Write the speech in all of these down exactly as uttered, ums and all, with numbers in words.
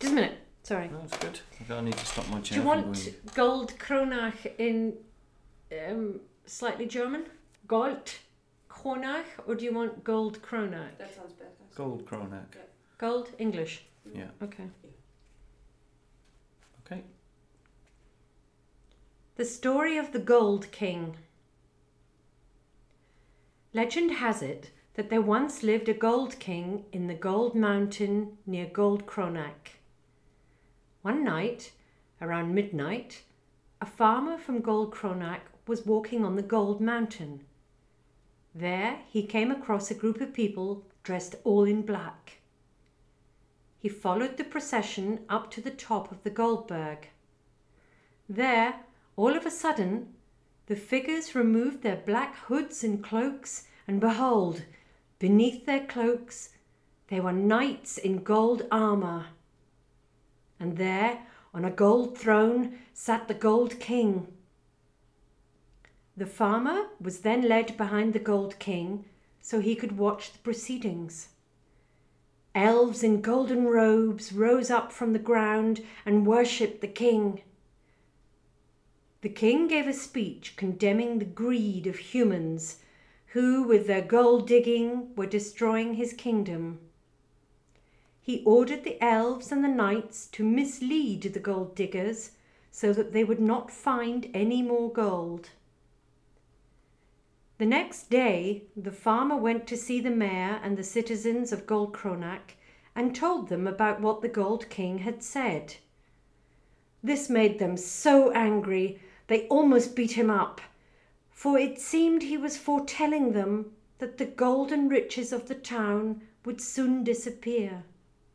Just a minute. Sorry. No, it's good. I need to stop my Do chair. you from want going. Gold Kronach in um, slightly German? Gold Kronach, or do you want Gold Kronach? That sounds better. Gold Kronak. Yeah. Gold English. Yeah. Okay. Okay. The story of the Gold King. Legend has it that there once lived a gold king in the Gold Mountain near Gold Kronach. One night, around midnight, a farmer from Gold Kronach was walking on the Gold Mountain. There he came across a group of people dressed all in black. He followed the procession up to the top of the Goldberg. There, all of a sudden, the figures removed their black hoods and cloaks, and behold, beneath their cloaks, they were knights in gold armour. And there, on a gold throne, sat the Gold King. The farmer was then led behind the Gold King so he could watch the proceedings. Elves in golden robes rose up from the ground and worshipped the king. The king gave a speech condemning the greed of humans who, with their gold digging, were destroying his kingdom. He ordered the elves and the knights to mislead the gold diggers so that they would not find any more gold. The next day, the farmer went to see the mayor and the citizens of Gold Kronach and told them about what the Gold King had said. This made them so angry they almost beat him up, for it seemed he was foretelling them that the golden riches of the town would soon disappear.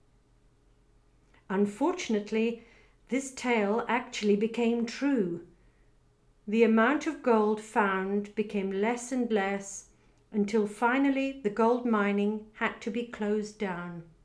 Unfortunately, this tale actually became true. The amount of gold found became less and less until finally the gold mining had to be closed down.